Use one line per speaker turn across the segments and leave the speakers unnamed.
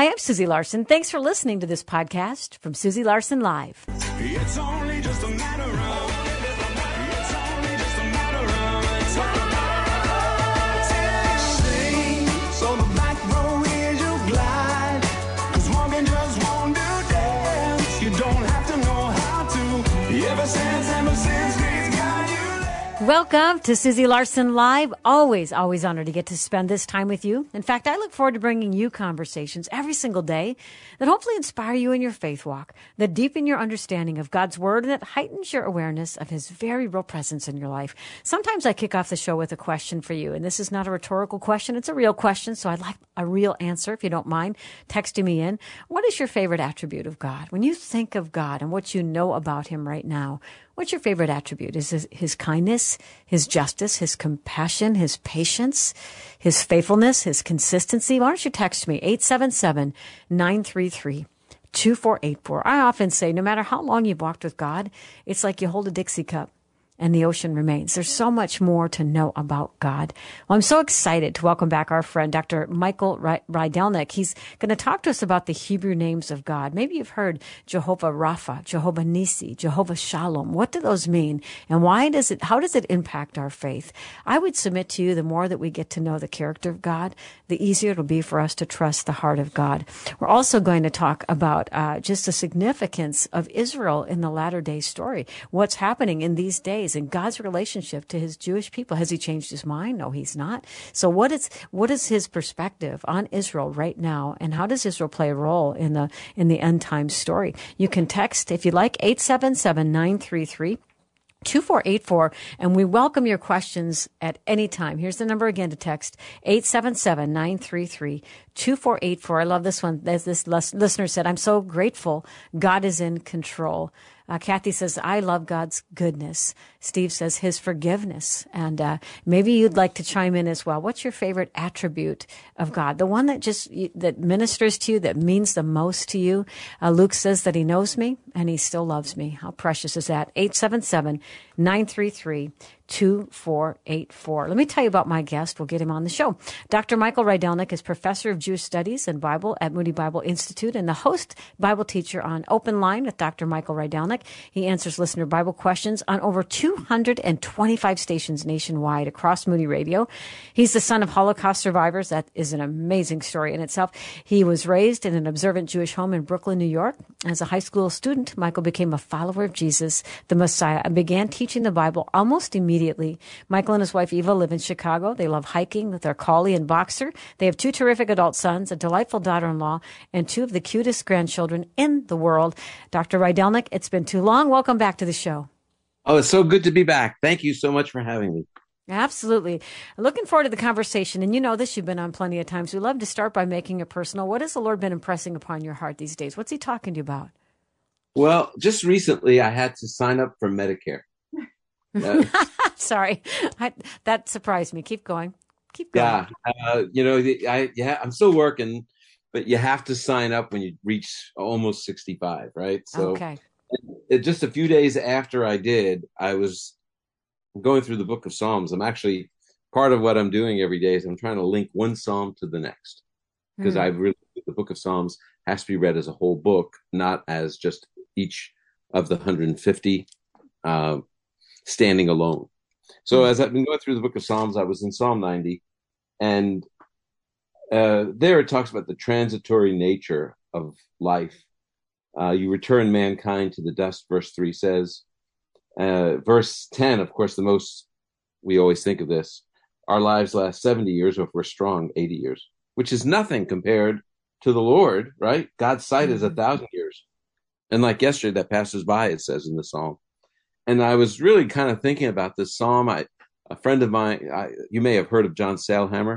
Hi, I'm Susie Larson. Thanks for listening to this podcast from Susie Larson Live.
It's only just a matter of. It's only just a matter of. Sing, so the back row is your glide. 'Cause walking just won't do dance. You don't have to know how to. Ever since we've got you.
Welcome to Susie Larson Live. Always honored to get to spend this time with you. In fact, I look forward to bringing you conversations every single day that hopefully inspire you in your faith walk, that deepen your understanding of God's Word, and that heightens your awareness of His very real presence in your life. Sometimes I kick off the show with a question for you, and this is not a rhetorical question. It's a real question, so I'd like a real answer, if you don't mind texting me in. What is your favorite attribute of God? When you think of God and what you know about Him right now, what's your favorite attribute? Is it His kindness, His justice, His compassion, His patience, His faithfulness, His consistency? Why don't you text me, 877-933-2484. I often say, no matter how long you've walked with God, it's like you hold a Dixie cup and the ocean remains. There's so much more to know about God. Well, I'm so excited to welcome back our friend, Dr. Michael Rydelnik. He's going to talk to us about the Hebrew names of God. Maybe you've heard Jehovah Rapha, Jehovah Nissi, Jehovah Shalom. What do those mean? And how does it impact our faith? I would submit to you, the more that we get to know the character of God, the easier it'll be for us to trust the heart of God. We're also going to talk about just the significance of Israel in the latter-day story. What's happening in these days and God's relationship to His Jewish people. Has He changed His mind? No, He's not. So what is His perspective on Israel right now, and how does Israel play a role in the end time story? You can text, if you like, 877-933-2484, and we welcome your questions at any time. Here's the number again to text, 877-933-2484. I love this one. As this listener said, I'm so grateful God is in control. Kathy says, I love God's goodness. Steve says His forgiveness. And maybe you'd like to chime in as well. What's your favorite attribute of God? The one that ministers to you, that means the most to you? Luke says that He knows me and He still loves me. How precious is that? 877-933-2484. Let me tell you about my guest. We'll get him on the show. Dr. Michael Rydelnik is professor of Jewish Studies and Bible at Moody Bible Institute and the host Bible teacher on Open Line with Dr. Michael Rydelnik. He answers listener Bible questions on over 225 stations nationwide across Moody Radio. He's the son of Holocaust survivors. That is an amazing story in itself. He was raised in an observant Jewish home in Brooklyn, New York. As a high school student, Michael became a follower of Jesus, the Messiah, and began teaching the Bible almost immediately. Michael and his wife Eva live in Chicago. They love hiking with their collie and boxer. They have two terrific adult sons, a delightful daughter-in-law, and two of the cutest grandchildren in the world. Dr. Rydelnik, it's been too long. Welcome back to the show.
Oh, it's so good to be back. Thank you so much for having me.
Absolutely. Looking forward to the conversation. And you know this, you've been on plenty of times. We love to start by making it personal. What has the Lord been impressing upon your heart these days? What's He talking to you about?
Well, just recently I had to sign up for Medicare.
Sorry. That surprised me. Keep going.
Yeah. I'm still working, but you have to sign up when you reach almost 65, right? So
okay.
Just a few days after I did, I was going through the book of Psalms. I'm actually, part of what I'm doing every day is I'm trying to link one Psalm to the next, because I really think the book of Psalms has to be read as a whole book, not as just each of the 150 standing alone. So as I've been going through the book of Psalms, I was in Psalm 90, and there it talks about the transitory nature of life. You return mankind to the dust, verse 3 says. Verse 10, of course, the most we always think of this. Our lives last 70 years, or if we're strong, 80 years, which is nothing compared to the Lord, right? God's sight is 1,000 years. And like yesterday, that passes by, it says in the Psalm. And I was really kind of thinking about this Psalm. A friend of mine, you may have heard of John Sailhammer,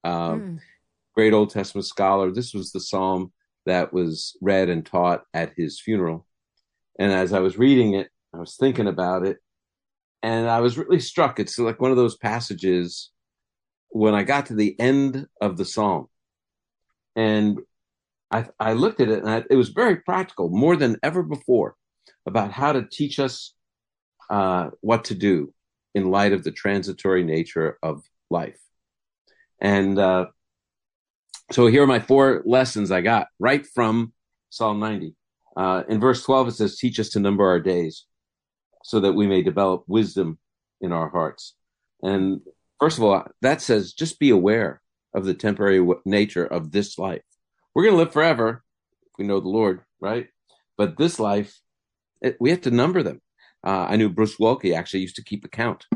great Old Testament scholar. This was the Psalm that was read and taught at his funeral. And as I was reading it, I was thinking about it, and I was really struck. It's like one of those passages when I got to the end of the Psalm, and I looked at it, and it was very practical, more than ever before, about how to teach us what to do in light of the transitory nature of life. And So here are my 4 lessons I got right from Psalm 90. In verse 12, it says, teach us to number our days so that we may develop wisdom in our hearts. And first of all, that says, just be aware of the temporary nature of this life. We're going to live forever if we know the Lord, right? But this life, we have to number them. I knew Bruce Walke actually used to keep a count.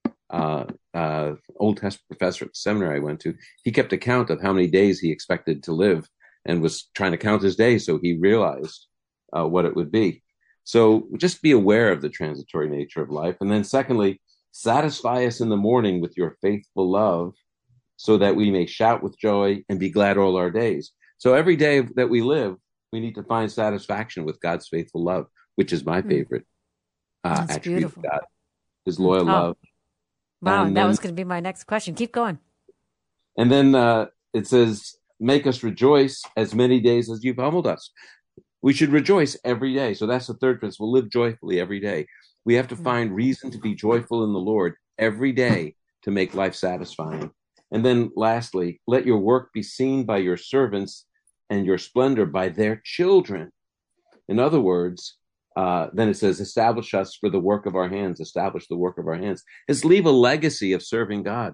Old Testament professor at the seminary I went to, he kept a count of how many days he expected to live and was trying to count his days so he realized what it would be. So just be aware of the transitory nature of life. And then secondly, satisfy us in the morning with your faithful love so that we may shout with joy and be glad all our days. So every day that we live, we need to find satisfaction with God's faithful love, which is my favorite attribute
beautiful.
of God, his loyal love.
Wow,
And
that
then,
was going to be my next question. Keep going.
and then it says, make us rejoice as many days as you've humbled us. We should rejoice every day. So that's the third principle. Live joyfully every day. We have to find reason to be joyful in the Lord every day to make life satisfying. And then lastly, let your work be seen by your servants and your splendor by their children. In other words, then it says, establish us for the work of our hands, establish the work of our hands. Is leave a legacy of serving God.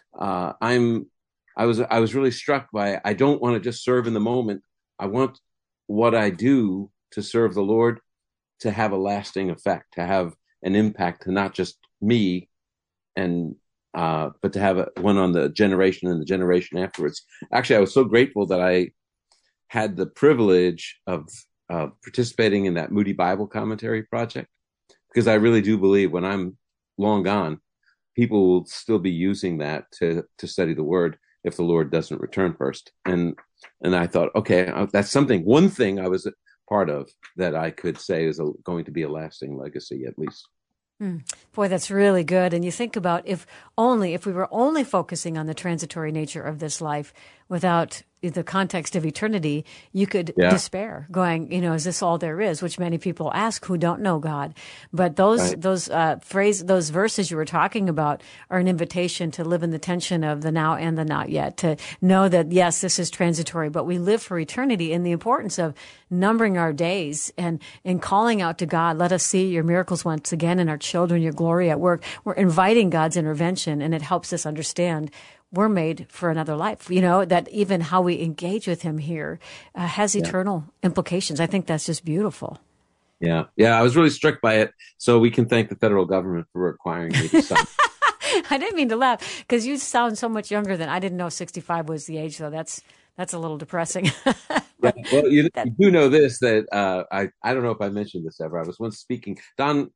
I was really struck by, I don't want to just serve in the moment. I want what I do to serve the Lord to have a lasting effect, to have an impact to not just me and but to have one on the generation and the generation afterwards. Actually, I was so grateful that I had the privilege of participating in that Moody Bible Commentary project, because I really do believe when I'm long gone, people will still be using that to study the Word if the Lord doesn't return first. And I thought, okay, that's one thing I was a part of that I could say is going to be a lasting legacy, at least.
Boy, that's really good. And you think about if we were only focusing on the transitory nature of this life without the context of eternity, you could despair, going, is this all there is? Which many people ask who don't know God. But those verses you were talking about are an invitation to live in the tension of the now and the not yet, to know that, yes, this is transitory, but we live for eternity, and the importance of numbering our days and in calling out to God, let us see your miracles once again in our children, your glory at work. We're inviting God's intervention, and it helps us understand we're made for another life, that even how we engage with him here has eternal implications. I think that's just beautiful.
Yeah. I was really struck by it. So we can thank the federal government for requiring me to sign.
I didn't mean to laugh because you sound so much younger than I didn't know 65 was the age, though. That's a little depressing.
Well, you do know this, that I don't know if I mentioned this ever. I was once speaking. Don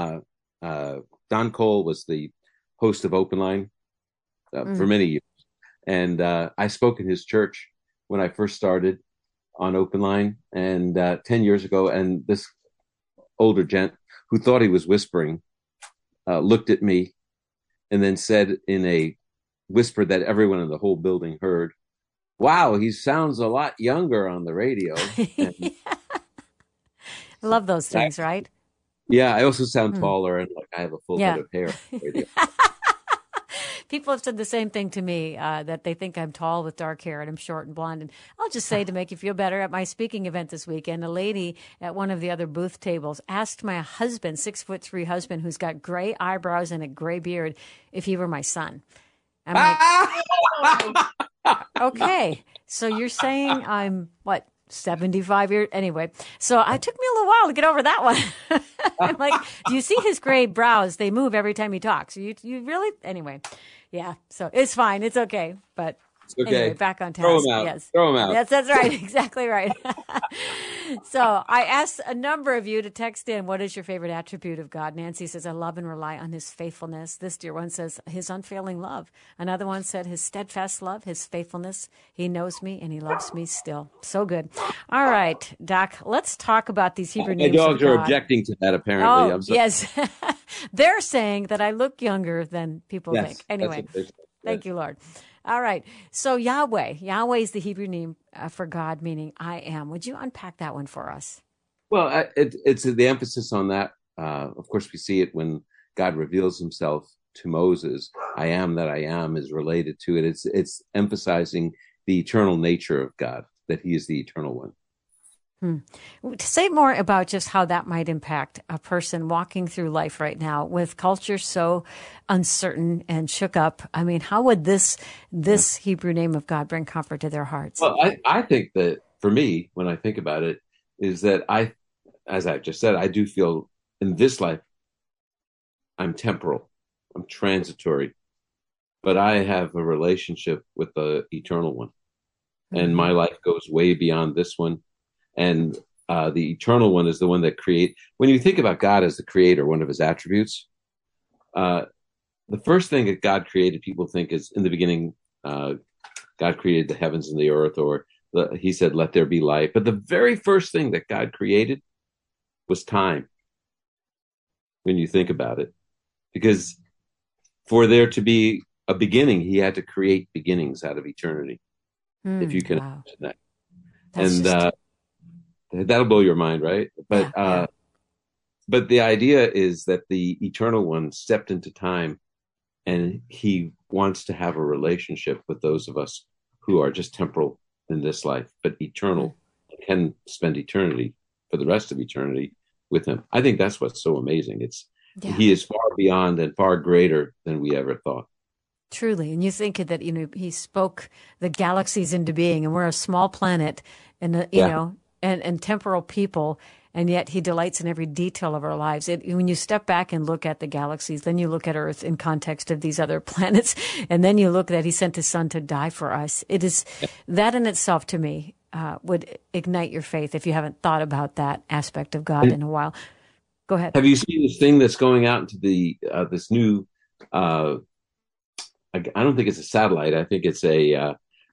Cole was the host of Open Line for many years. And I spoke in his church when I first started on Open Line, and 10 years ago. And this older gent who thought he was whispering looked at me and then said in a whisper that everyone in the whole building heard, "Wow, he sounds a lot younger on the radio." And
love those things, right?
Yeah, I also sound taller, and like I have a full head of hair on the radio.
People have said the same thing to me, that they think I'm tall with dark hair and I'm short and blonde. And I'll just say, to make you feel better, at my speaking event this weekend, a lady at one of the other booth tables asked my husband, 6'3" husband, who's got gray eyebrows and a gray beard, if he were my son. I'm like, okay, so you're saying I'm, 75 years? Anyway, so it took me a little while to get over that one. I'm like, do you see his gray brows? They move every time he talks. You really? Anyway, yeah, so it's fine. It's okay. But
okay.
Anyway, back on task.
Throw him out.
Yes.
Throw him out.
Yes, that's right. Exactly right. So I asked a number of you to text in, what is your favorite attribute of God? Nancy says, I love and rely on his faithfulness. This dear one says, his unfailing love. Another one said, his steadfast love, his faithfulness. He knows me and he loves me still. So good. All right, Doc, let's talk about these Hebrew names.
My dogs are objecting to that, apparently.
Oh, yes. They're saying that I look younger than people think. Anyway, thank you, Lord. All right. So Yahweh is the Hebrew name for God, meaning I am. Would you unpack that one for us? Well,
it's the emphasis on that. Of course, we see it when God reveals himself to Moses. I am that I am is related to it. It's emphasizing the eternal nature of God, that he is the eternal one.
To say more about just how that might impact a person walking through life right now with culture so uncertain and shook up. I mean, how would this Hebrew name of God bring comfort to their hearts?
Well, I think that for me, when I think about it, is that as I just said, I do feel in this life, I'm temporal, I'm transitory, but I have a relationship with the eternal one. And my life goes way beyond this one. And the eternal one is the one that when you think about God as the creator, one of his attributes, the first thing that God created, people think is in the beginning, God created the heavens and the earth, or he said, let there be light. But the very first thing that God created was time, when you think about it. Because for there to be a beginning, he had to create beginnings out of eternity, if you can imagine that. And that'll blow your mind, right? But but the idea is that the eternal one stepped into time, and he wants to have a relationship with those of us who are just temporal in this life, but eternal, can spend eternity for the rest of eternity with him. I think that's what's so amazing. He is far beyond and far greater than we ever thought.
Truly. And you think that, he spoke the galaxies into being, and we're a small planet and, and temporal people, and yet he delights in every detail of our lives. When you step back and look at the galaxies, then you look at Earth in context of these other planets, and then you look that he sent his son to die for us. It is that in itself, to me, would ignite your faith if you haven't thought about that aspect of God in a while. Go ahead.
Have you seen this thing that's going out into the this new? I don't think it's a satellite. I think it's a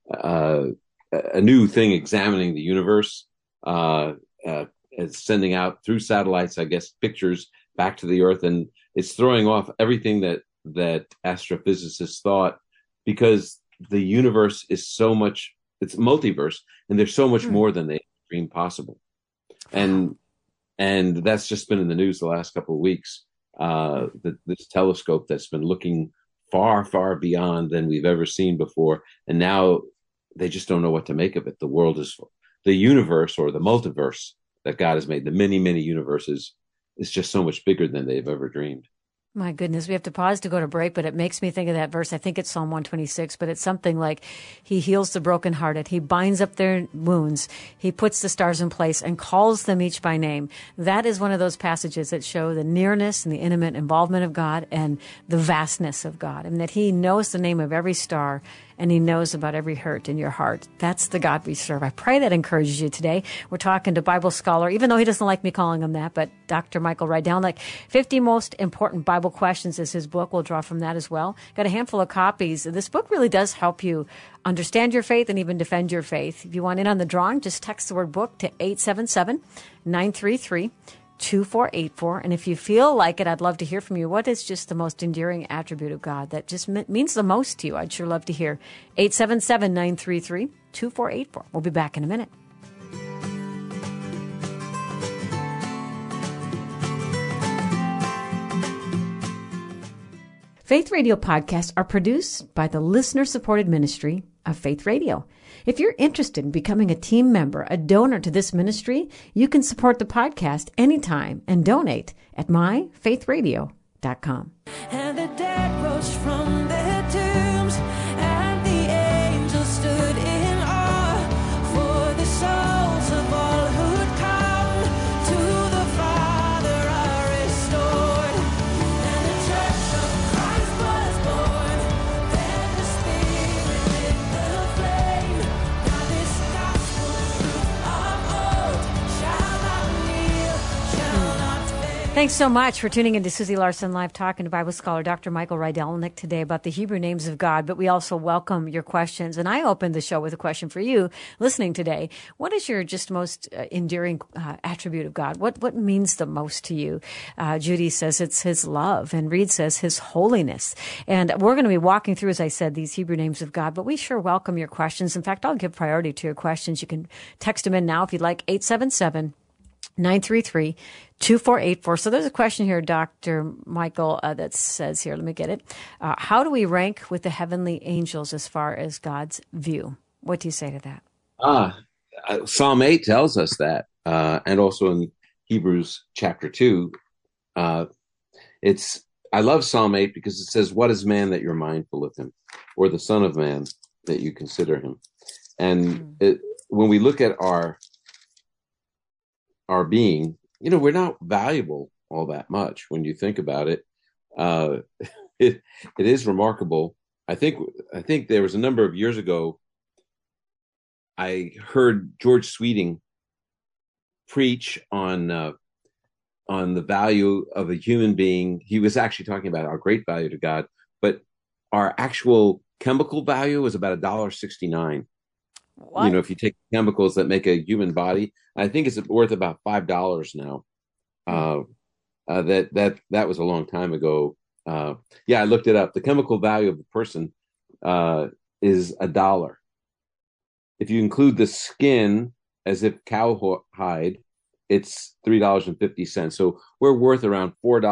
new thing examining the universe. It's sending out through satellites, I guess, pictures back to the Earth, and it's throwing off everything that astrophysicists thought, because the universe is so much. It's multiverse, and there's so much more than they dreamed possible. And that's just been in the news the last couple of weeks. This telescope that's been looking far, far beyond than we've ever seen before. And now they just don't know what to make of it. The universe, or the multiverse that God has made, the many, many universes, is just so much bigger than they've ever dreamed.
My goodness, we have to pause to go to break, but it makes me think of that verse. I think it's Psalm 126, but it's something like, he heals the brokenhearted. He binds up their wounds. He puts the stars in place and calls them each by name. That is one of those passages that show the nearness and the intimate involvement of God and the vastness of God, and that he knows the name of every star, and he knows about every hurt in your heart. That's the God we serve. I pray that encourages you today. We're talking to Bible scholar, even though he doesn't like me calling him that, but Dr. Michael Rydelnik. 50 Most Important Bible Questions is his book. We'll draw from that as well. Got a handful of copies. This book really does help you understand your faith and even defend your faith. If you want in on the drawing, just text the word book to 877-933-2484. And if you feel like it, I'd love to hear from you. What is just the most endearing attribute of God that just means the most to you? I'd sure love to hear. 877-933-2484. We'll be back in a minute. Faith Radio podcasts are produced by the listener-supported ministry of Faith Radio. If you're interested in becoming a team member, a donor to this ministry, you can support the podcast anytime and donate at myfaithradio.com.
And the dead rose from their tombs, and the angels stood in awe for the souls of all who'd come to the Father are restored. And the church of Christ was born. Then the Spirit lit the flame. Now this gospel truth of old shall not kneel, shall not fade.
Thanks so much for tuning in to Susie Larson Live, talking to Bible scholar Dr. Michael Rydelnik today about the Hebrew names of God, but we also welcome your questions. And I opened the show with a question for you listening today. What is your just most endearing attribute of God? What means the most to you? Judy says it's his love, and Reed says his holiness. And we're going to be walking through, as I said, these Hebrew names of God, but we sure welcome your questions. In fact, I'll give priority to your questions. You can text them in now if you'd like, 877-933-2484. So there's a question here, Dr. Michael, that says here, let me get it. How do we rank with the heavenly angels as far as God's view? What do you say to that?
Psalm 8 tells us that, and also in Hebrews chapter 2. I love Psalm 8 because it says, "What is man that you're mindful of him, or the son of man that you consider him?" And when we look at our being, we're not valuable all that much when you think about it. It is remarkable. I think there was a number of years ago, I heard George Sweeting preach on the value of a human being. He was actually talking about our great value to God, but our actual chemical value was about $1.69.
What?
If you take chemicals that make a human body, I think it's worth about $5 now. That was a long time ago. I looked it up. The chemical value of a person is $1. If you include the skin as if cowhide, it's $3.50. So we're worth around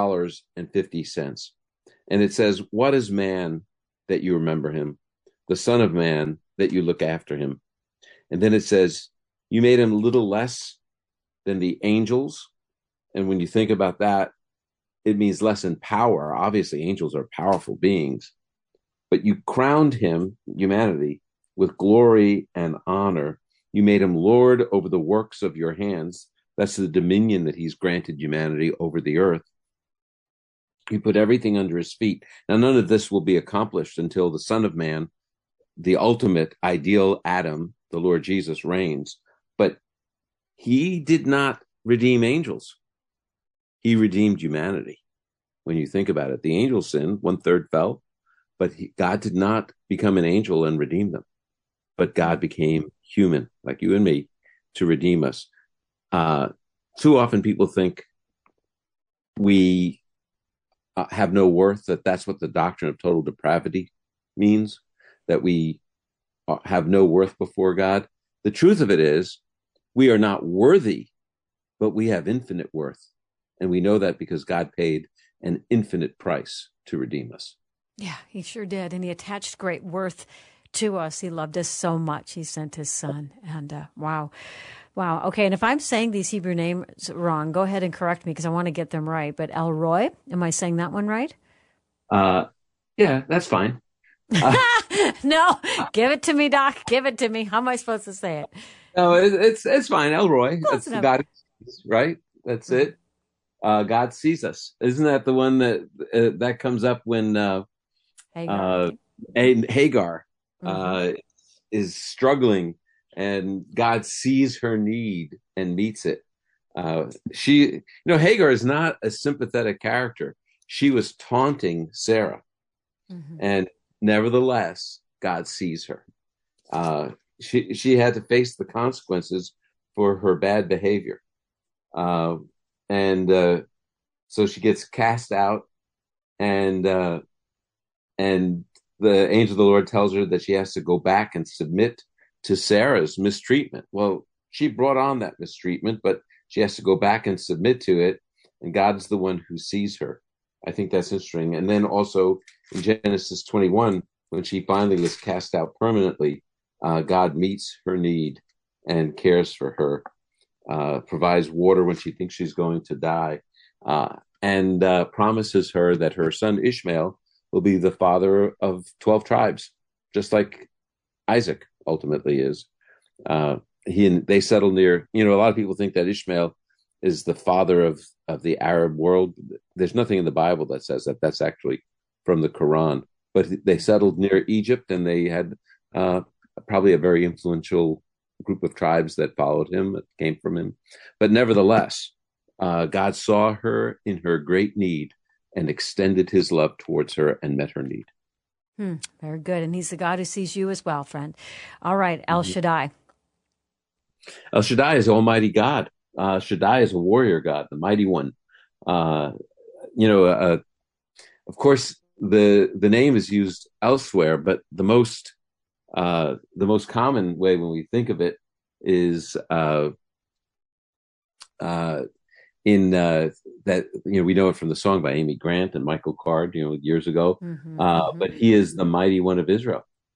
$4.50. And it says, "What is man that you remember him? The son of man that you look after him." And then it says, "You made him a little less than the angels." And when you think about that, it means less in power. Obviously, angels are powerful beings. But you crowned him, humanity, with glory and honor. You made him Lord over the works of your hands. That's the dominion that he's granted humanity over the earth. You put everything under his feet. Now, none of this will be accomplished until the Son of Man, the ultimate ideal Adam, the Lord Jesus, reigns. But he did not redeem angels. He redeemed humanity. When you think about it, the angels sinned, 1/3 fell, but God did not become an angel and redeem them. But God became human, like you and me, to redeem us. Too often people think we have no worth, that's what the doctrine of total depravity means, that we have no worth before God. The truth of it is, we are not worthy, but we have infinite worth. And we know that because God paid an infinite price to redeem us.
Yeah, he sure did. And he attached great worth to us. He loved us so much. He sent his son. And wow. Okay. And if I'm saying these Hebrew names wrong, go ahead and correct me because I want to get them right. But El Roi, am I saying that one right?
Yeah, that's fine.
No, give it to me, Doc. Give it to me. How am I supposed to say it?
No, it's fine. El Roi. That's
enough.
God, right? That's it. God sees us. Isn't that the one that comes up when Hagar is struggling and God sees her need and meets it? Hagar is not a sympathetic character. She was taunting Sarah, and nevertheless, God sees her. She had to face the consequences for her bad behavior. So she gets cast out, and the angel of the Lord tells her that she has to go back and submit to Sarah's mistreatment. Well, she brought on that mistreatment, but she has to go back and submit to it, and God's the one who sees her. I think that's interesting. And then also in Genesis 21, when she finally was cast out permanently, God meets her need and cares for her. Provides water when she thinks she's going to die, and promises her that her son Ishmael will be the father of 12 tribes, just like Isaac ultimately is. They settle near, a lot of people think that Ishmael is the father of the Arab world. There's nothing in the Bible that says that. That's actually from the Quran. But they settled near Egypt, and they had probably a very influential group of tribes that followed him, that came from him. But nevertheless, God saw her in her great need and extended his love towards her and met her need.
Very good. And he's the God who sees you as well, friend. All right, El Shaddai.
El Shaddai is Almighty God. Shaddai is a warrior God, the mighty one. Of course, the name is used elsewhere, but the most common way when we think of it is in that we know it from the song by Amy Grant and Michael Card years ago. But he is the mighty one of Israel.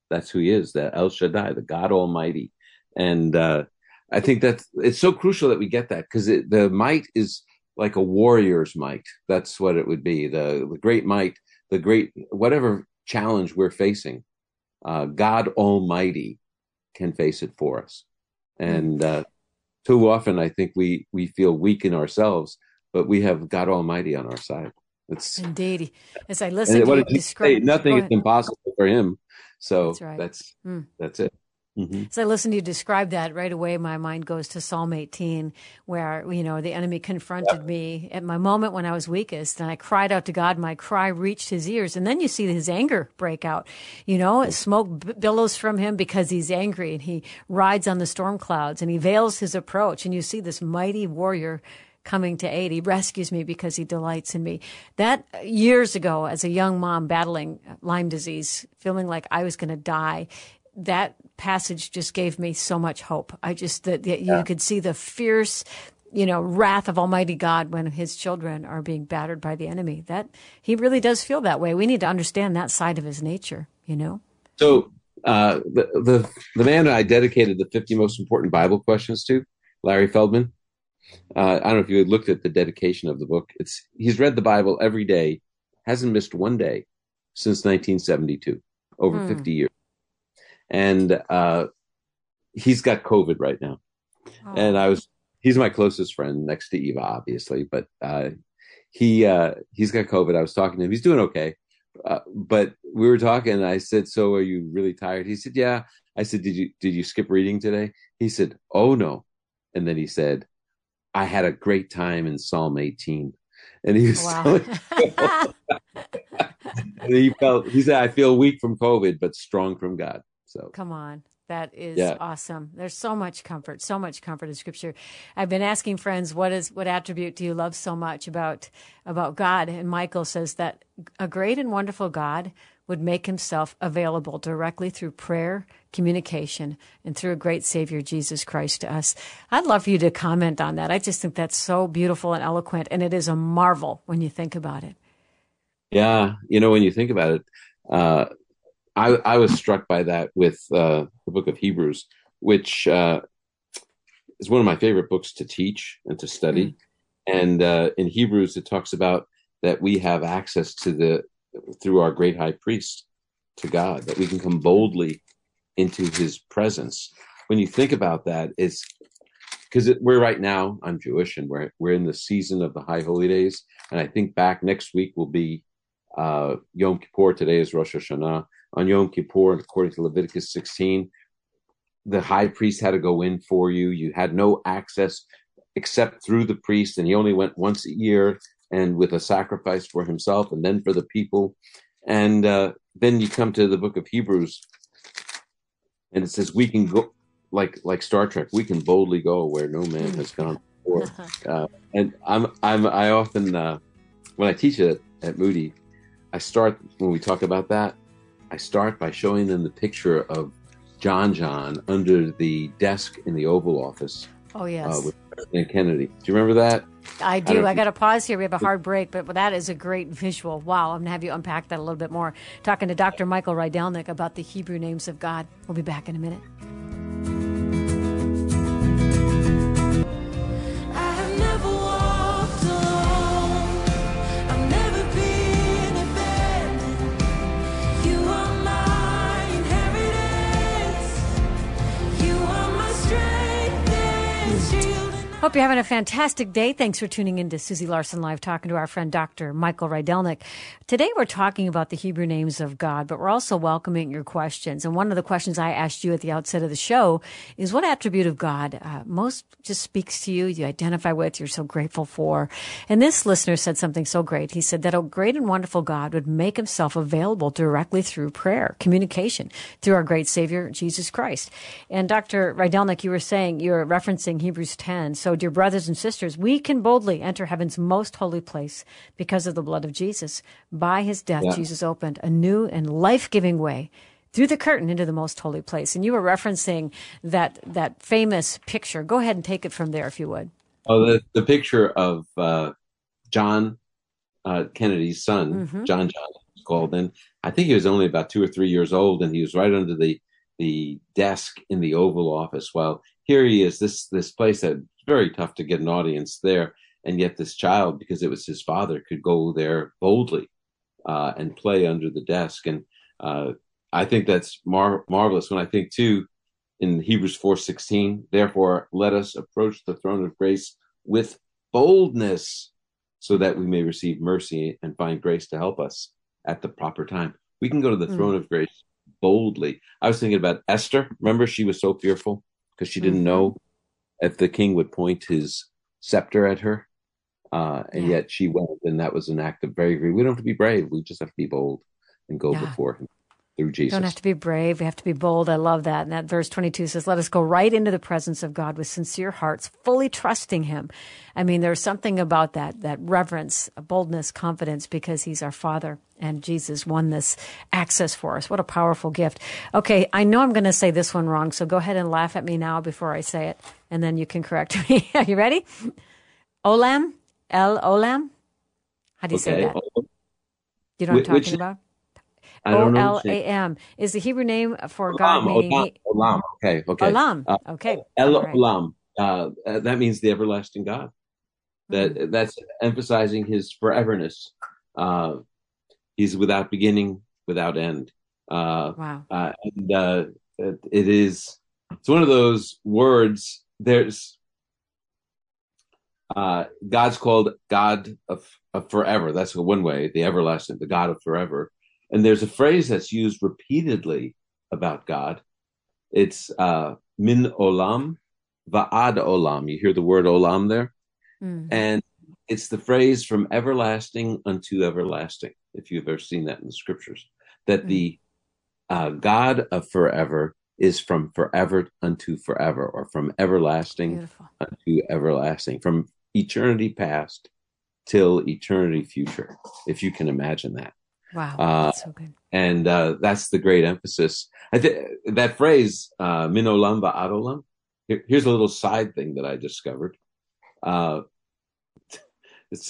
That's who he is, the El Shaddai, the God Almighty. And I think it's so crucial that we get that, because the might is like a warrior's might. That's what it would be. The great might, the great, whatever challenge we're facing, God Almighty can face it for us. And too often, I think we feel weak in ourselves, but we have God Almighty on our side. It's
Indeed. As I listen to
what
you
did he
describe,
say? Nothing
Go
is
ahead.
impossible for him. So
That's right.
that's it. Mm-hmm.
As I listen to you describe that, right away my mind goes to Psalm 18, where, the enemy confronted me at my moment when I was weakest, and I cried out to God. My cry reached his ears. And then you see his anger break out. Smoke billows from him because he's angry, and he rides on the storm clouds, and he veils his approach. And you see this mighty warrior coming to aid. He rescues me because he delights in me. That years ago, as a young mom battling Lyme disease, feeling like I was going to die, that passage just gave me so much hope. You could see the fierce, wrath of Almighty God when his children are being battered by the enemy. That he really does feel that way. We need to understand that side of his nature,
So the man I dedicated the 50 most important Bible questions to, Larry Feldman. I don't know if you had looked at the dedication of the book. He's read the Bible every day, hasn't missed one day since 1972, over 50 years. And he's got COVID right now.
Oh.
And he's my closest friend next to Eva, obviously, but he's got COVID. I was talking to him. He's doing okay. But we were talking, and I said, "So are you really tired?" He said, "Yeah." I said, "Did you skip reading today?" He said, "Oh no." And then he said, "I had a great time in Psalm 18." And he was he said, "I feel weak from COVID, but strong from God." So
come on. That is awesome. There's so much comfort in Scripture. I've been asking friends, what attribute do you love so much about God? And Michael says that a great and wonderful God would make himself available directly through prayer, communication, and through a great Savior, Jesus Christ, to us. I'd love for you to comment on that. I just think that's so beautiful and eloquent, and it is a marvel when you think about it.
Yeah, when you think about it, I was struck by that with the book of Hebrews, which is one of my favorite books to teach and to study. And in Hebrews, it talks about that we have access through our great high priest to God, that we can come boldly into his presence. When you think about that, it's because we're right now, I'm Jewish, and we're in the season of the high holy days. And I think back next week will be Yom Kippur. Today is Rosh Hashanah. On Yom Kippur, according to Leviticus 16, the high priest had to go in for you. You had no access except through the priest, and he only went once a year and with a sacrifice for himself and then for the people. And then you come to the book of Hebrews, and it says we can go, like Star Trek, we can boldly go where no man has gone before. And I often, when I teach it at Moody, when we talk about that, I start by showing them the picture of John under the desk in the Oval Office.
Oh, yes.
With President Kennedy. Do you remember that?
I do. I got to pause here. We have a hard break, but that is a great visual. Wow. I'm going to have you unpack that a little bit more. Talking to Dr. Michael Rydelnik about the Hebrew names of God. We'll be back in a minute. Hope you're having a fantastic day. Thanks for tuning in to Susie Larson Live, talking to our friend Dr. Michael Rydelnik. Today we're talking about the Hebrew names of God, but we're also welcoming your questions. And one of the questions I asked you at the outset of the show is, what attribute of God most just speaks to you identify with, you're so grateful for? And this listener said something so great. He said that a great and wonderful God would make himself available directly through prayer, communication, through our great Savior, Jesus Christ. And Dr. Rydelnik, you were saying, you're referencing Hebrews 10. So, dear brothers and sisters, we can boldly enter heaven's most holy place because of the blood of Jesus. By his death, Jesus opened a new and life-giving way through the curtain into the most holy place. And you were referencing that famous picture. Go ahead and take it from there, if you would.
Oh, the picture of John Kennedy's son, John, called in. I think he was only about 2 or 3 years old, and he was right under the desk in the Oval Office. While here he is, this place that's very tough to get an audience there, and yet this child, because it was his father, could go there boldly and play under the desk. And I think that's marvelous. When I think too, in Hebrews 4:16, therefore let us approach the throne of grace with boldness, so that we may receive mercy and find grace to help us at the proper time. We can go to the throne of grace boldly. I was thinking about Esther. Remember, she was so fearful because she didn't know if the king would point his scepter at her. And yet she went, and that was an act of bravery. We don't have to be brave. We just have to be bold and go before him through Jesus.
Don't have to be brave. We have to be bold. I love that. And that verse 22 says, let us go right into the presence of God with sincere hearts, fully trusting him. I mean, there's something about that reverence, boldness, confidence, because he's our Father and Jesus won this access for us. What a powerful gift. Okay, I know I'm going to say this one wrong, so go ahead and laugh at me now before I say it, and then you can correct me. Are you ready? Olam? Olam? How do you say that? You know what I'm talking about?
I don't know.
O-L-A-M is the Hebrew name for God.
Olam. Okay.
Olam. Okay.
Olam. That means the everlasting God. That's emphasizing his foreverness. He's without beginning, without end.
Wow.
And it's one of those words. There's God's called God of forever. That's one way, the everlasting, the God of forever. And there's a phrase that's used repeatedly about God. It's min olam va'ad olam. You hear the word olam there? And it's the phrase from everlasting unto everlasting, if you've ever seen that in the scriptures, that the God of forever is from forever unto forever, or from everlasting unto everlasting, from eternity past till eternity future, if you can imagine that.
Wow, that's so good.
And that's the great emphasis. That phrase, min olam va'ad olam, here's a little side thing that I discovered. It's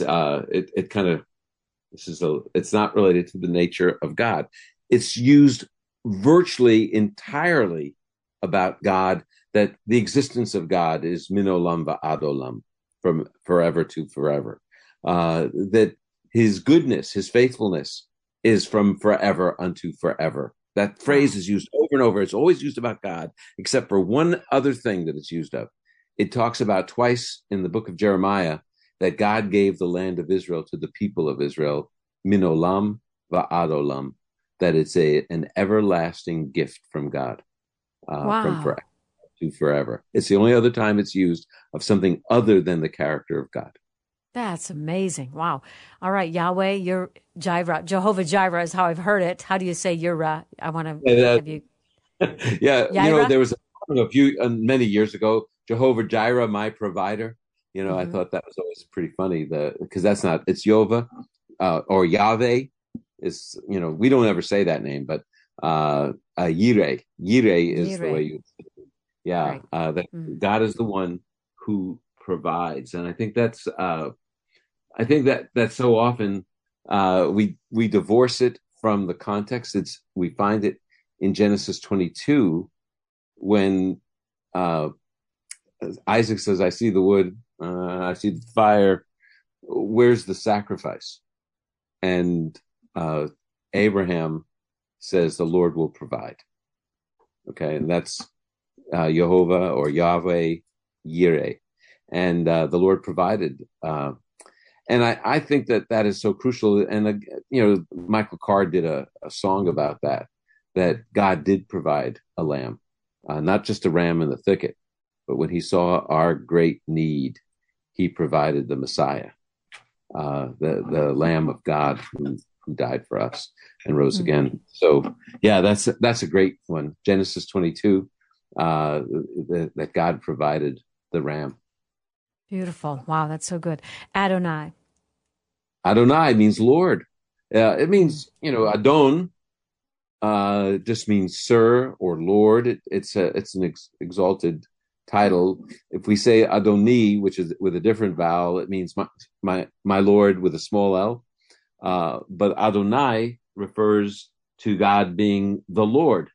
not related to the nature of God. It's used virtually entirely about God, that the existence of God is min olam va'ad olam, from forever to forever. That his goodness, his faithfulness is from forever unto forever. That phrase is used over and over. It's always used about God, except for one other thing that it's used of. It talks about twice in the book of Jeremiah that God gave the land of Israel to the people of Israel, min olam va'ad olam, that it's an everlasting gift from God, from forever to forever. It's the only other time it's used of something other than the character of God.
That's amazing. Wow. All right, Yahweh, you're Jireh. Jehovah Jireh is how I've heard it. How do you say Yireh? I want to have you.
Yeah, Jireh? There was many years ago, Jehovah Jireh, my provider. I thought that was always pretty funny, because that's not, it's Yova or Yahweh. Is, we don't ever say that name, but Yireh is the way you say it. Yeah, right. That God is the one who provides, and I think that's that so often we divorce it from the context. We find it in Genesis 22 when Isaac says, "I see the wood, I see the fire. Where's the sacrifice?" And Abraham says, "The Lord will provide." Okay, and that's Jehovah or Yahweh Yireh. And the Lord provided. And I think that is so crucial. And, Michael Card did a song about that God did provide a lamb, not just a ram in the thicket, but when he saw our great need, he provided the Messiah, the Lamb of God who died for us and rose again. So, yeah, that's a great one. Genesis 22, that God provided the ram.
Beautiful. Wow, that's so good. Adonai.
Adonai means Lord. It means, Adon just means sir or Lord. It's an exalted title. If we say Adoni, which is with a different vowel, it means my Lord with a small l. But Adonai refers to God being the Lord.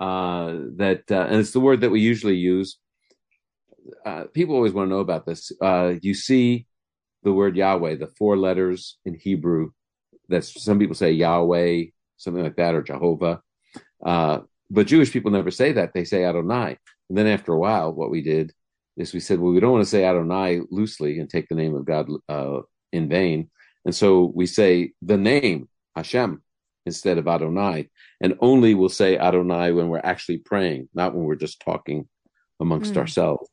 And it's the word that we usually use. People always want to know about this. You see the word Yahweh, the 4 letters in Hebrew. That's, some people say Yahweh, something like that, or Jehovah. But Jewish people never say that. They say Adonai. And then after a while, what we did is we said, well, we don't want to say Adonai loosely and take the name of God in vain. And so we say the name Hashem instead of Adonai. And only we'll say Adonai when we're actually praying, not when we're just talking amongst ourselves.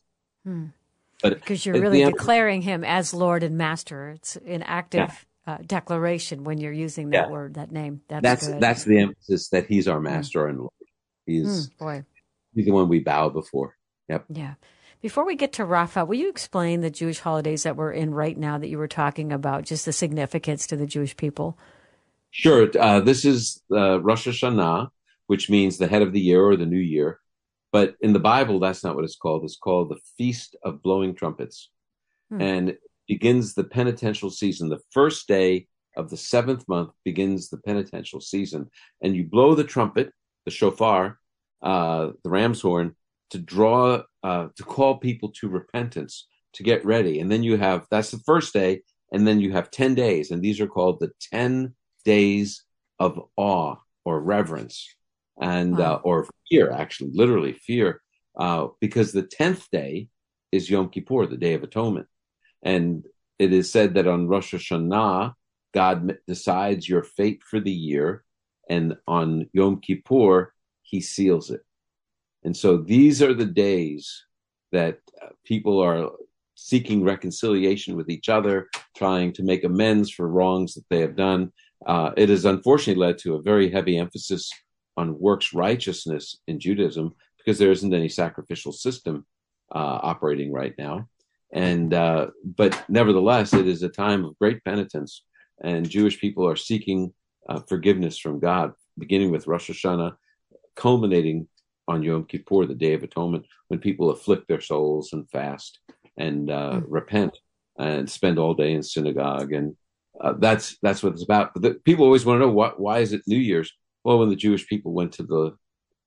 But
because you're really declaring him as Lord and Master. It's an active declaration when you're using that word, that name. That's good.
That's the emphasis, that he's our Master and Lord. He's the one we bow before. Yep. Yeah.
Before we get to Rapha, will you explain the Jewish holidays that we're in right now that you were talking about, just the significance to the Jewish people?
Sure. This is Rosh Hashanah, which means the head of the year or the new year. But in the Bible, that's not what it's called. It's called the Feast of Blowing Trumpets. And it begins the penitential season. The first day of the 7th month begins the penitential season. And you blow the trumpet, the shofar, the ram's horn, to draw, to call people to repentance, to get ready. And then you have, that's the first day, and then you have 10 days. And these are called the 10 days of awe or reverence. And or fear, actually, literally fear, because the 10th day is Yom Kippur, the Day of Atonement. And it is said that on Rosh Hashanah, God decides your fate for the year, and on Yom Kippur, he seals it. And so these are the days that people are seeking reconciliation with each other, trying to make amends for wrongs that they have done. It has unfortunately led to a very heavy emphasis on works righteousness in Judaism, because there isn't any sacrificial system operating right now. And but nevertheless, it is a time of great penitence, and Jewish people are seeking forgiveness from God, beginning with Rosh Hashanah, culminating on Yom Kippur, the Day of Atonement, when people afflict their souls and fast and repent and spend all day in synagogue. And that's what it's about. But people always want to know, why is it New Year's? Well, when the Jewish people went to the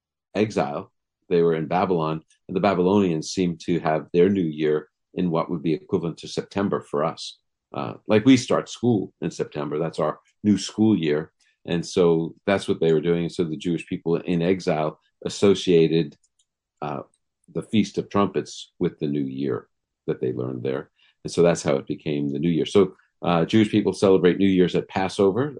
exile, they were in Babylon, and the Babylonians seemed to have their New Year in what would be equivalent to September for us. Like we start school in September, that's our new school year. And so that's what they were doing. So the Jewish people in exile associated the Feast of Trumpets with the New Year that they learned there. And so that's how it became the New Year. So Jewish people celebrate New Year's at Passover.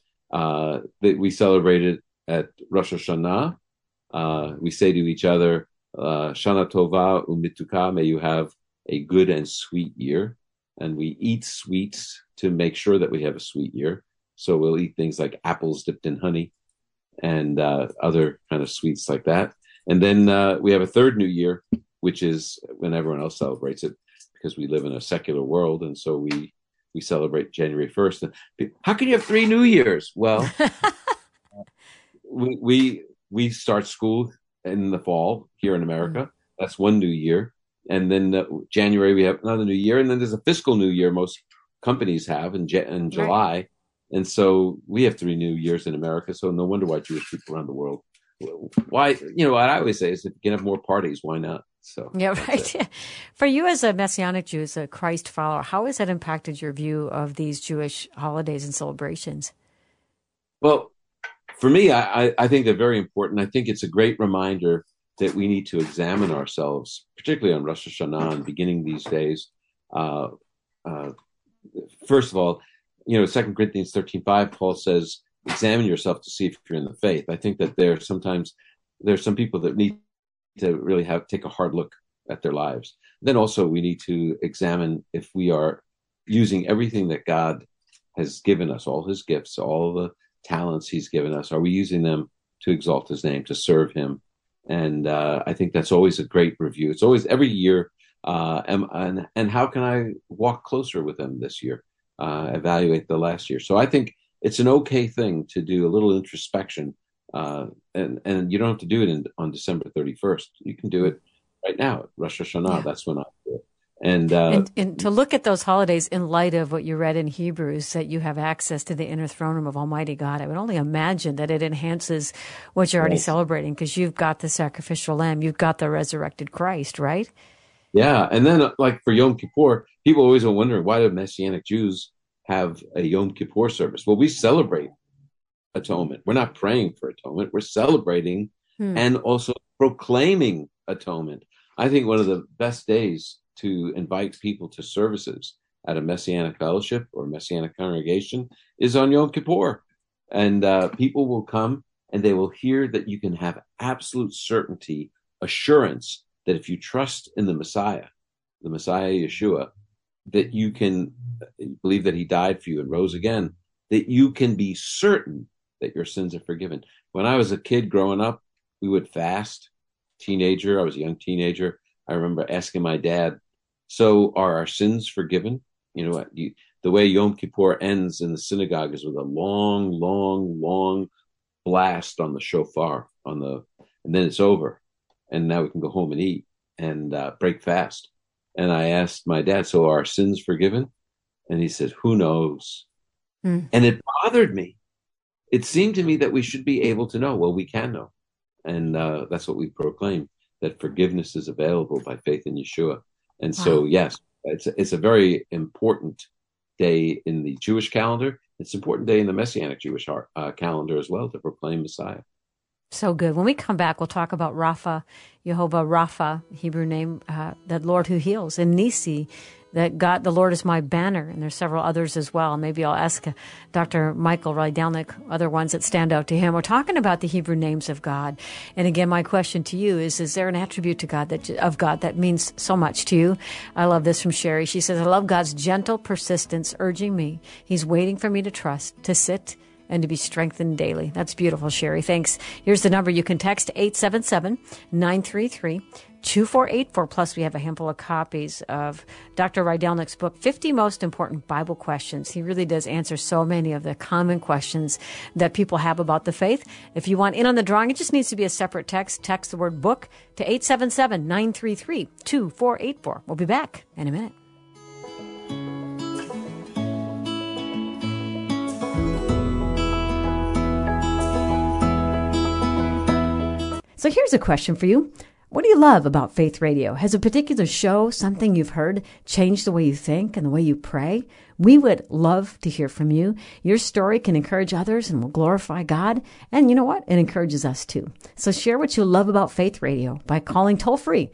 We celebrate it at Rosh Hashanah. We say to each other, Shana Tova Umituka, may you have a good and sweet year. And we eat sweets to make sure that we have a sweet year. So we'll eat things like apples dipped in honey and other kind of sweets like that. And then we have a third New Year, which is when everyone else celebrates it, because we live in a secular world. And so we celebrate January 1st. How can you have 3 New Years? Well, we start school in the fall here in America. That's one New Year. And then January, we have another New Year. And then there's a fiscal New Year most companies have in July. Right. And so we have 3 New Years in America. So no wonder why Jewish people around the world, why, what I always say is, if you can have more parties, why not? So
yeah, right. For you as a Messianic Jew, as a Christ follower, how has that impacted your view of these Jewish holidays and celebrations?
Well, for me, I think they're very important. I think it's a great reminder that we need to examine ourselves, particularly on Rosh Hashanah and beginning these days. First of all, 2 Corinthians 13:5, Paul says, examine yourself to see if you're in the faith. I think that there's some people that need to really take a hard look at their lives. Then also we need to examine if we are using everything that God has given us, all his gifts, all the talents he's given us. Are we using them to exalt his name, to serve him? And I think that's always a great review. It's always every year. And how can I walk closer with him this year? Evaluate the last year. So I think it's an okay thing to do a little introspection. And you don't have to do it on December 31st. You can do it right now at Rosh Hashanah. Yeah. That's when I do it. And
And to look at those holidays in light of what you read in Hebrews, that you have access to the inner throne room of Almighty God, I would only imagine that it enhances what you're already
Yes.
celebrating, because you've got the sacrificial lamb, you've got the resurrected Christ, right?
yeah, and then like for Yom Kippur, people always are wondering, why do Messianic Jews have a Yom Kippur service? Well, we celebrate atonement. We're not praying for atonement. We're celebrating and also proclaiming atonement. I think one of the best days to invite people to services at a Messianic fellowship or Messianic congregation is on Yom Kippur. And people will come and they will hear that you can have absolute certainty, assurance that if you trust in the Messiah Yeshua, that you can believe that he died for you and rose again, that you can be certain that your sins are forgiven. When I was a kid growing up, we would fast. Teenager, I was a young teenager. I remember asking my dad, so are our sins forgiven? You know what? The way Yom Kippur ends in the synagogue is with a long, long, long blast on the shofar, and then it's over. And now we can go home and eat and break fast. And I asked my dad, so are our sins forgiven? And he said, who knows? And it bothered me. It seemed to me that we should be able to know. Well, we can know. And that's what we proclaim, that forgiveness is available by faith in Yeshua. And so, yes, it's a very important day in the Jewish calendar. It's an important day in the Messianic Jewish calendar as well, to proclaim Messiah.
So good. When we come back, we'll talk about Rapha, Jehovah Rapha, Hebrew name, the Lord who heals, and Nisi, that God, the Lord is my banner, and there's several others as well. Maybe I'll ask Dr. Michael Rydelnik other ones that stand out to him. We're talking about the Hebrew names of God. And again, my question to you is there an attribute to God of God that means so much to you? I love this from Sherry. She says, I love God's gentle persistence urging me. He's waiting for me to trust, to sit, and to be strengthened daily. That's beautiful, Sherry. Thanks. Here's the number. You can text 877-933-2484. Plus, we have a handful of copies of Dr. Rydelnik's book, 50 Most Important Bible Questions. He really does answer so many of the common questions that people have about the faith. If you want in on the drawing, it just needs to be a separate text. Text the word book to 877-933-2484. We'll be back in a minute. So here's a question for you. What do you love about Faith Radio? Has a particular show, something you've heard, changed the way you think and the way you pray? We would love to hear from you. Your story can encourage others and will glorify God. And you know what? It encourages us too. So share what you love about Faith Radio by calling toll-free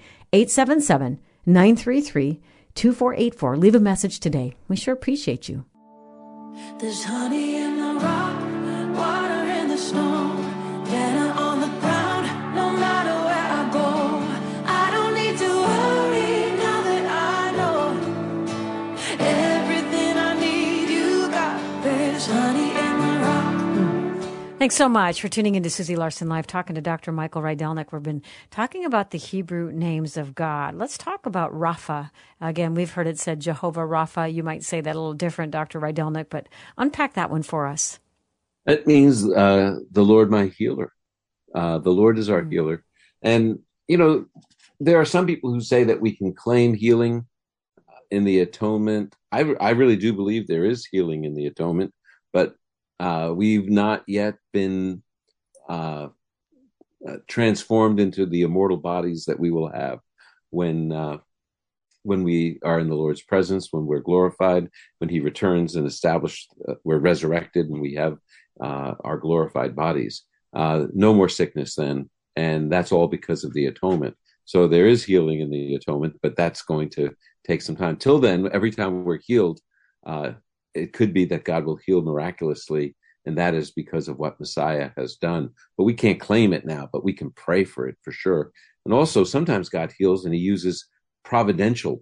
877-933-2484. Leave a message today. We sure appreciate you.
There's honey in the rock, water in the snow, manna on the ground, no matter where I go. I don't need to worry now that I know everything I need you got. There's honey in the rock.
Thanks so much for tuning into Susie Larson Live, talking to Dr. Michael Rydelnik. We've been talking about the Hebrew names of God. Let's talk about Rapha. Again, we've heard it said Jehovah Rapha. You might say that a little different, Dr. Rydelnik, but unpack that one for us.
It means the Lord my healer. The Lord is our healer. And, you know, there are some people who say that we can claim healing in the atonement. I really do believe there is healing in the atonement, but we've not yet been transformed into the immortal bodies that we will have when we are in the Lord's presence, when we're glorified, when he returns and established, we're resurrected and we have our glorified bodies. No more sickness then. And that's all because of the atonement. So there is healing in the atonement, but that's going to take some time. Till then, every time we're healed, it could be that God will heal miraculously, and that is because of what Messiah has done. But we can't claim it now, but we can pray for it for sure. And also, sometimes God heals and he uses providential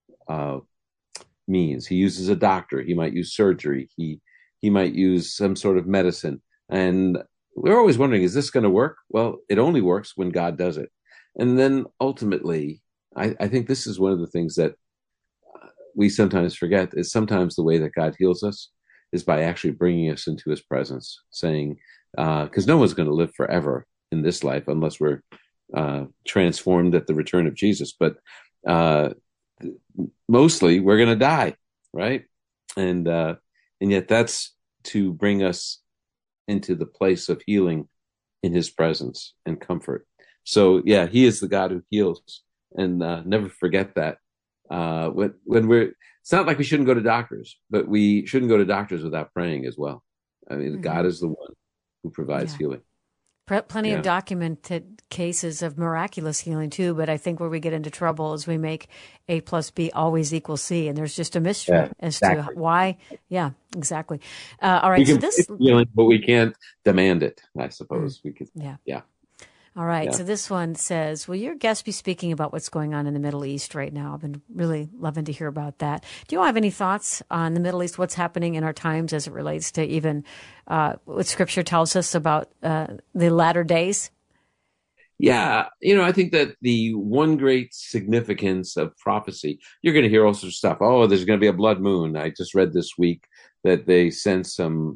means. He uses a doctor. He might use surgery. He might use some sort of medicine. And we're always wondering, is this going to work? Well, it only works when God does it. And then ultimately, I think this is one of the things that we sometimes forget, is sometimes the way that God heals us is by actually bringing us into his presence, saying, because no one's going to live forever in this life unless we're transformed at the return of Jesus. But mostly we're going to die, right? And yet that's to bring us into the place of healing in his presence and comfort. So yeah, he is the God who heals, and never forget that. When it's not like we shouldn't go to doctors, but we shouldn't go to doctors without praying as well. I mean, God is the one who provides
Yeah.
healing.
Plenty of
Yeah.
documented cases of miraculous healing too, but I think where we get into trouble is we make A plus B always equals C, and there's just a mystery
Yeah,
as to
exactly.
why. Yeah, exactly. All
We
right, so
can
this,
pray for healing, but we can't demand it. I suppose we could.
yeah.
Yeah.
All right,
Yeah.
so this one says, will your guest be speaking about what's going on in the Middle East right now? I've been really loving to hear about that. Do you all have any thoughts on the Middle East, what's happening in our times as it relates to even what Scripture tells us about the latter days?
Yeah, I think that the one great significance of prophecy, you're going to hear all sorts of stuff. Oh, there's going to be a blood moon. I just read this week that they sent some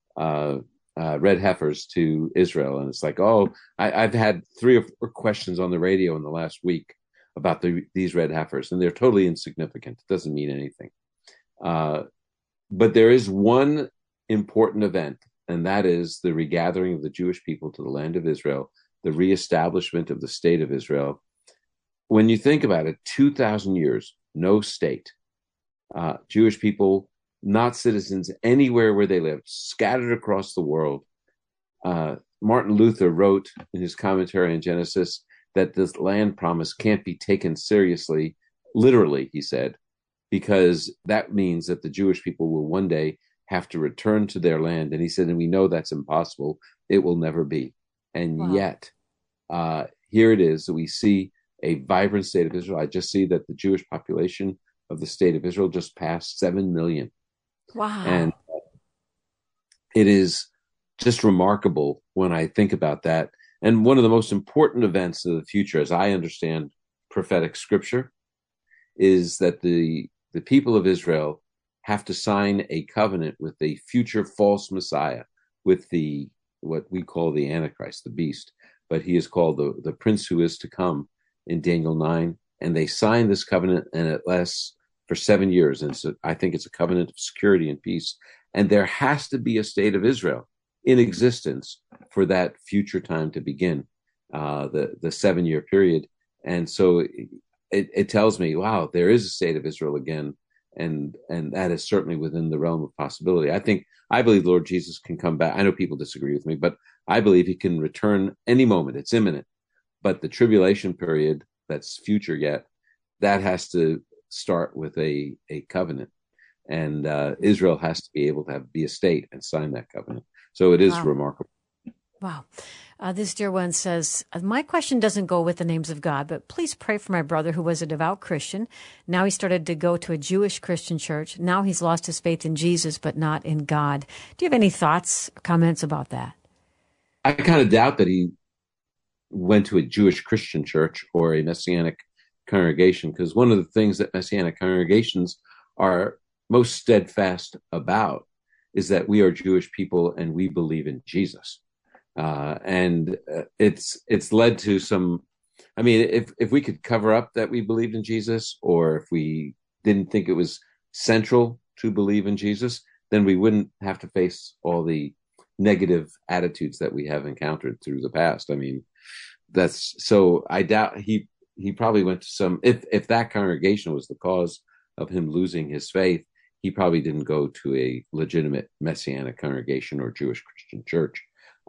red heifers to Israel, and it's like, oh, I've had 3 or 4 questions on the radio in the last week about these red heifers, and they're totally insignificant. It doesn't mean anything. But there is one important event, and that is the regathering of the Jewish people to the land of Israel, the reestablishment of the state of Israel. When you think about it, 2,000 years, no state, Jewish people, not citizens anywhere where they lived, scattered across the world. Martin Luther wrote in his commentary on Genesis that this land promise can't be taken seriously, literally, he said, because that means that the Jewish people will one day have to return to their land. And he said, and we know that's impossible. It will never be. And
Wow.
yet, here it is that we see a vibrant state of Israel. I just see that the Jewish population of the state of Israel just passed 7 million.
Wow.
And it is just remarkable when I think about that. And one of the most important events of the future, as I understand prophetic scripture, is that the people of Israel have to sign a covenant with a future false Messiah, with what we call the Antichrist, the beast, but he is called the prince who is to come in Daniel 9. And they sign this covenant, and it lasts for 7 years. And so I think it's a covenant of security and peace. And there has to be a state of Israel in existence for that future time to begin, the 7-year period. And so it tells me, wow, there is a state of Israel again. And that is certainly within the realm of possibility. I believe Lord Jesus can come back. I know people disagree with me, but I believe he can return any moment. It's imminent. But the tribulation period, that's future yet, that has to start with a covenant. And Israel has to be able to be a state and sign that covenant. So it is
Wow.
remarkable.
Wow. This dear one says, my question doesn't go with the names of God, but please pray for my brother who was a devout Christian. Now he started to go to a Jewish Christian church. Now he's lost his faith in Jesus, but not in God. Do you have any thoughts or comments about that?
I kind of doubt that he went to a Jewish Christian church or a Messianic congregation, because one of the things that Messianic congregations are most steadfast about is that we are Jewish people and we believe in Jesus. And it's led to some, I mean, if we could cover up that we believed in Jesus, or if we didn't think it was central to believe in Jesus, then we wouldn't have to face all the negative attitudes that we have encountered through the past. I mean, so I doubt he probably went to some, if that congregation was the cause of him losing his faith, he probably didn't go to a legitimate Messianic congregation or Jewish Christian church.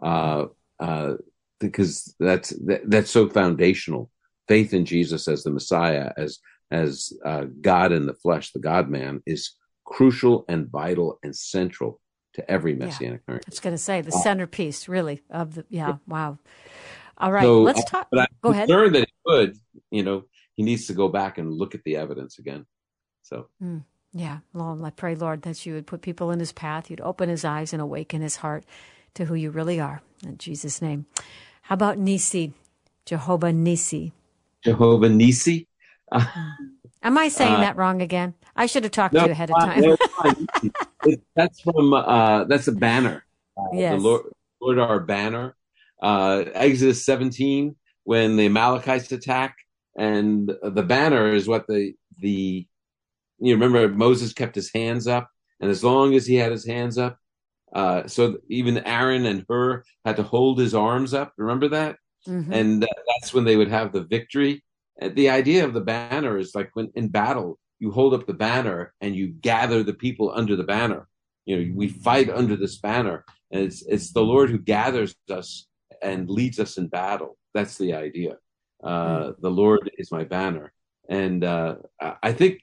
Because that's so foundational. Faith in Jesus as the Messiah, as God in the flesh, the God man, is crucial and vital and central to every Messianic congregation.
I was going to say the centerpiece, really, of the, wow. All right,
So,
let's talk.
But I'm
Go ahead.
concerned that he would, he needs to go back and look at the evidence again. So.
Yeah, Lord, I pray, Lord, that you would put people in his path, you'd open his eyes and awaken his heart to who you really are. In Jesus' name. How about Nisi? Jehovah Nisi.
Jehovah Nisi?
Am I saying that wrong again? I should have talked to you ahead of time.
No, that's that's a banner.
Yes.
The Lord our banner. Exodus 17, when the Amalekites attack, and the banner is what the you remember Moses kept his hands up, and as long as he had his hands up, so even Aaron and Hur had to hold his arms up. Remember that?
Mm-hmm.
And that's when they would have the victory. The idea of the banner is like when in battle, you hold up the banner and you gather the people under the banner. We fight under this banner, and it's the Lord who gathers us and leads us in battle. That's the idea. The Lord is my banner. And I think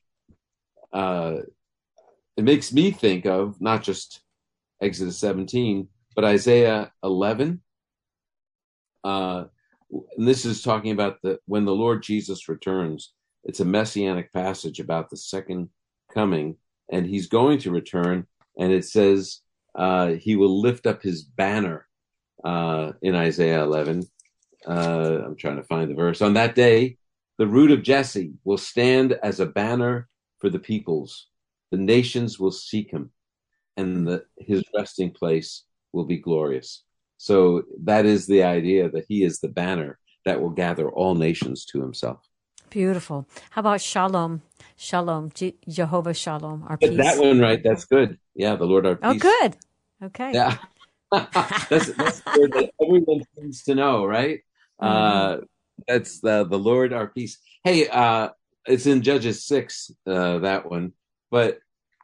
it makes me think of not just Exodus 17, but Isaiah 11. And this is talking about when the Lord Jesus returns. It's a messianic passage about the second coming, and he's going to return. And it says he will lift up his banner in Isaiah 11. I'm trying to find the verse. On that day, the root of Jesse will stand as a banner for the peoples. The nations will seek him, and his resting place will be glorious. So that is the idea, that he is the banner that will gather all nations to himself.
Beautiful. How about Shalom? Shalom, Jehovah Shalom, our peace.
That one, right? That's good. Yeah, the Lord our peace.
Oh, good. Okay.
Yeah. that's the word that everyone needs to know, right? That's the Lord our peace. Hey, it's in Judges 6, that one. But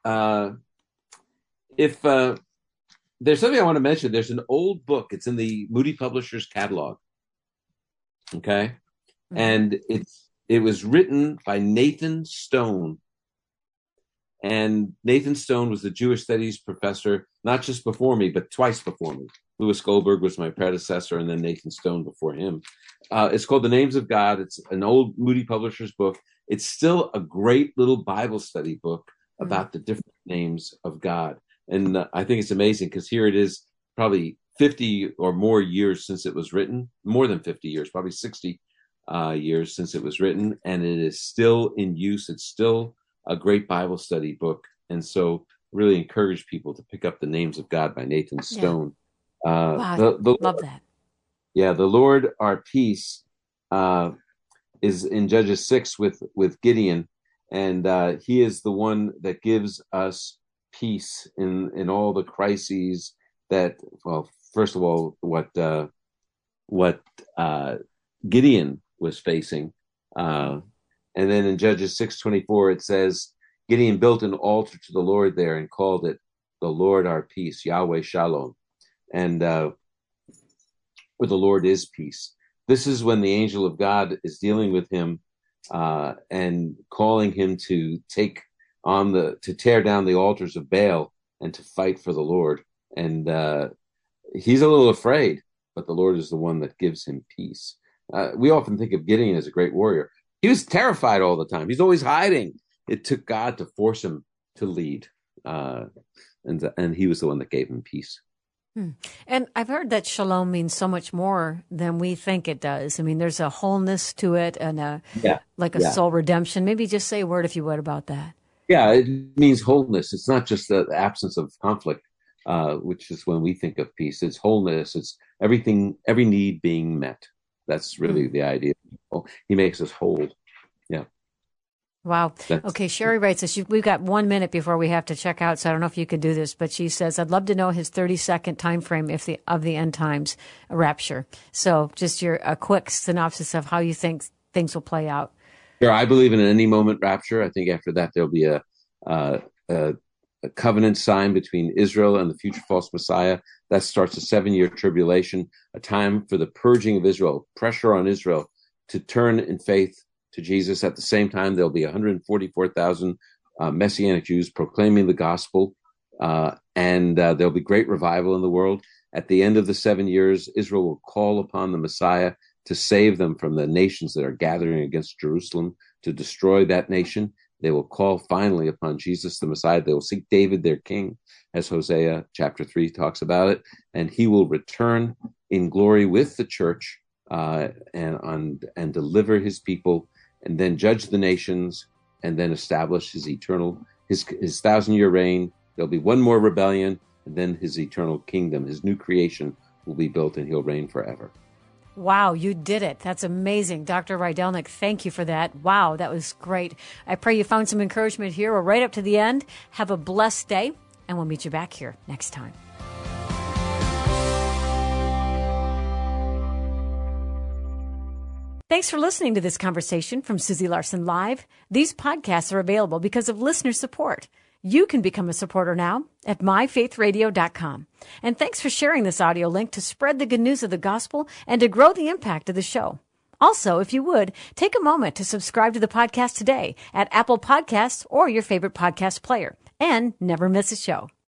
if there's something I want to mention, there's an old book. It's in the Moody Publishers catalog. Okay, and it was written by Nathan Stone. And Nathan Stone was the Jewish studies professor, not just before me, but twice before me. Louis Goldberg was my predecessor, and then Nathan Stone before him. It's called The Names of God. It's an old Moody Publishers book. It's still a great little Bible study book about the different names of God. And I think it's amazing because here it is, probably 50 or more years since it was written, more than 50 years, probably 60 years since it was written, and it is still in use. It's still a great Bible study book. And so really encourage people to pick up The Names of God by Nathan Stone.
Wow, love that.
Yeah, the Lord our peace is in Judges 6 with Gideon, and he is the one that gives us peace in all the crises that, well, first of all, what Gideon was facing, and then in Judges 6:24 it says Gideon built an altar to the Lord there and called it the Lord our peace, Yahweh Shalom, and where the Lord is peace. This is when the angel of God is dealing with him and calling him to tear down the altars of Baal and to fight for the Lord. And he's a little afraid, but the Lord is the one that gives him peace. We often think of Gideon as a great warrior. He was terrified all the time. He's always hiding. It took God to force him to lead. And he was the one that gave him peace.
And I've heard that shalom means so much more than we think it does. I mean, there's a wholeness to it and a soul redemption. Maybe just say a word, if you would, about that.
Yeah, it means wholeness. It's not just the absence of conflict, which is when we think of peace. It's wholeness. It's everything, every need being met. That's really the idea. He makes us whole. Yeah.
Wow. Okay, Sherry writes us. We've got 1 minute before we have to check out, so I don't know if you could do this, but she says, I'd love to know his 30-second time frame of the end times rapture. So just a quick synopsis of how you think things will play out.
Sure, I believe in an any moment rapture. I think after that there'll be a covenant signed between Israel and the future false Messiah. That starts a 7-year tribulation, a time for the purging of Israel, pressure on Israel to turn in faith to Jesus. At the same time, there'll be 144,000 Messianic Jews proclaiming the gospel, and there'll be great revival in the world. At the end of the 7 years, Israel will call upon the Messiah to save them from the nations that are gathering against Jerusalem to destroy that nation. They will call finally upon Jesus, the Messiah. They will seek David, their king, as Hosea chapter 3 talks about it, and he will return in glory with the church and deliver his people, and then judge the nations, and then establish his 1,000-year reign. There'll be one more rebellion, and then his eternal kingdom, his new creation, will be built, and he'll reign forever.
Wow, you did it. That's amazing. Dr. Rydelnik, thank you for that. Wow, that was great. I pray you found some encouragement here. We're right up to the end. Have a blessed day, and we'll meet you back here next time. Thanks for listening to this conversation from Susie Larson Live. These podcasts are available because of listener support. You can become a supporter now at myfaithradio.com. And thanks for sharing this audio link to spread the good news of the gospel and to grow the impact of the show. Also, if you would, take a moment to subscribe to the podcast today at Apple Podcasts or your favorite podcast player. And never miss a show.